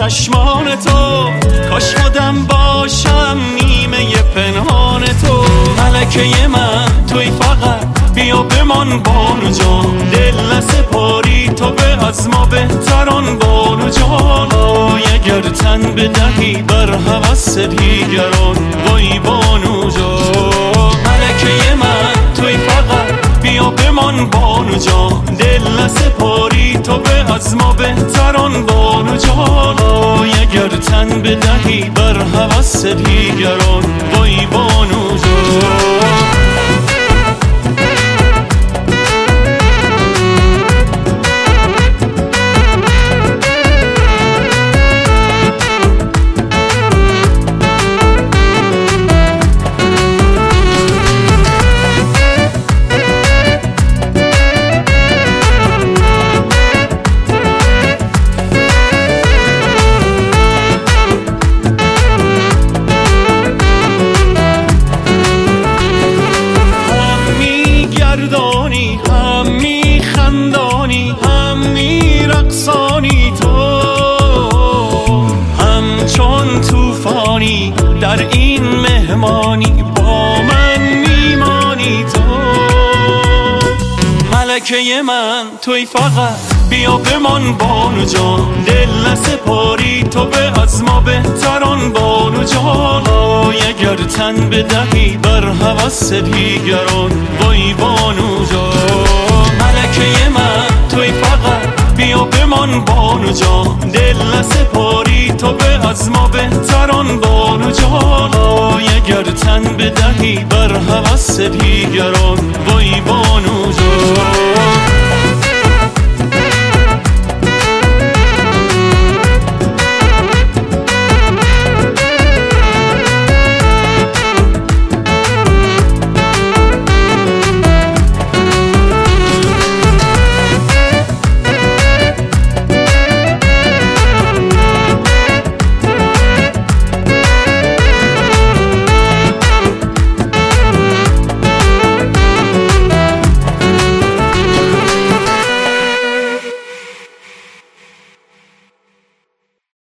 چشمان تو، کاش خودم باشم نیمه پنهان تو. ملکه من توی فقط بیا بمان بانو جان، دل نسپاری تو به از ما بهتران بانو جان. اگر تن بدهی بر هوس دیگران وای بانو جان. ملکه من توی فقط بیا بمان بانو جان، دل نسپاری تو به از ما بهتران بانو جان. اگر تن بدهی بر هوس دیگران وای بانو جان. هم میخندانی هم میرقصانی تو، همچون توفانی در این مهمانی با من میمانی تو. ملکه من توی فقط بیا بمان بانو جان، دل نسپاری تو به از ما بهتران بانو جان. اگر تن بدهی بر هوس دیگران وای بانو جان. ملکه من توی فقط بیا بمان بانو جان، دل نسپاری تو به از ما بهتران بانو جان. اگر تن بدهی بر هوس دیگران وای بانو جان.